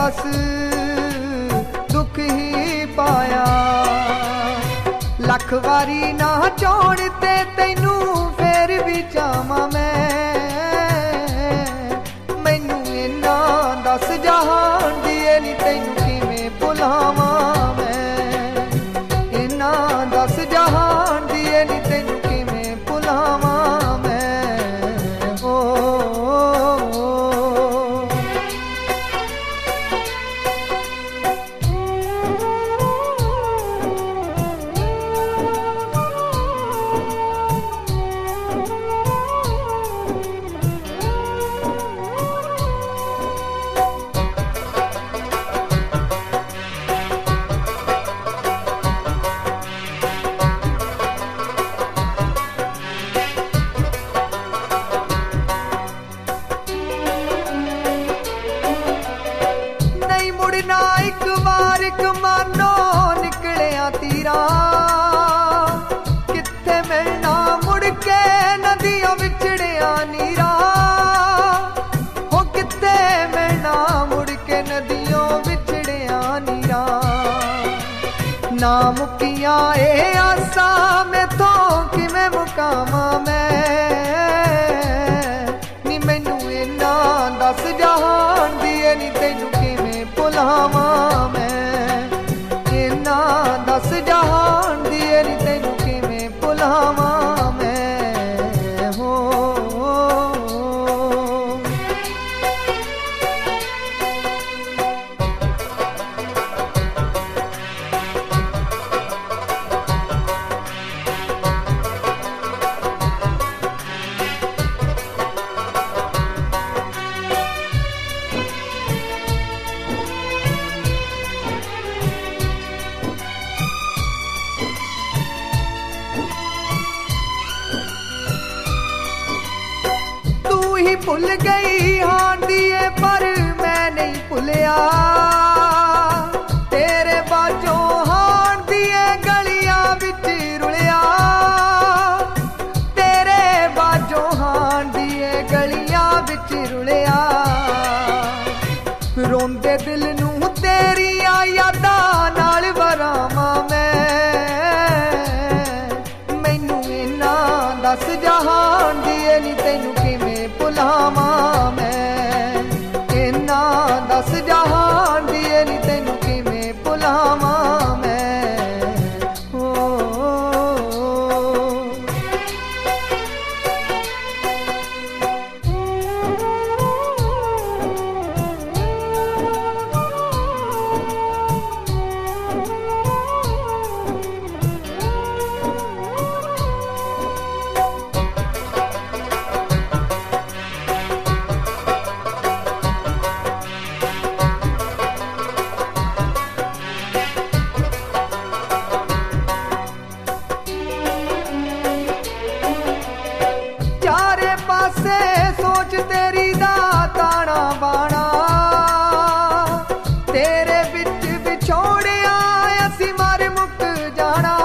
बस दुख ही पाया। लख वारी ना छोड़ते तैनू फिर भी चावां मैनू इन्ना दस जहान दिए नी तैनू किवें भुलावां मैं। इन्ना दस जहान दिए नी तैनू किवें भुलावां मैं। ओ मुड़ना एक बार कमानो निकलिया तीरा किथे मिलना मुड़ के नदियों विछड़िया नीरा। हो किथे मिलना मुड़ के नदियों विछड़िया नीरा। ना मुकिया ए आसा में तो किवें मुकावां नी मैनू इन्ना दस जहान दिए नी तैनू भुलावां मैं। इन्ना दस जहान दिए नी तैनू किवें भुलावां मैं। हो भुल गई हां दिए पर मैं नहीं भुलिया। तेरे बाजों हां दिए गलियां विच रुलिया। तेरे बाजों हां दिए गलियां विच रुलिया। रोंदे दिल नूं तेरियां यादां नाल वरावां मैनू इन्ना दस जहान दिए नी तैनू किवें भुलावां मैं। इन्ना दस जहान दिए नी तैनू किवें भुलावां मैं। ओ सोच तेरी दा ताना बाना। तेरे बिच विछोड़िया असी मर मुक जाना।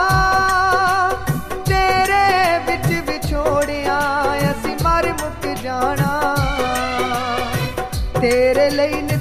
तेरे बिच विछोड़िया असी मर मुक जाना। तेरे लई